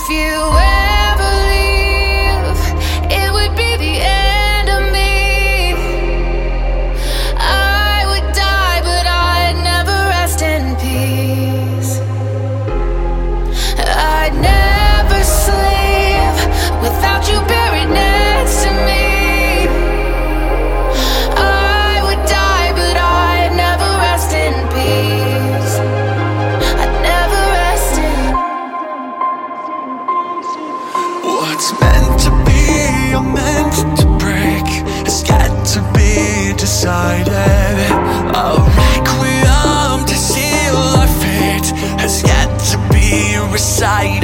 If you ever leave, it would be the end of me. I would die, but I'd never rest in peace. I'd never sleep without you buried next to me. I would die, but I'd never rest in peace. I'd never rest in. What's meant to be or meant to break has got to be decided. A requiem to seal our fate has got to be recited.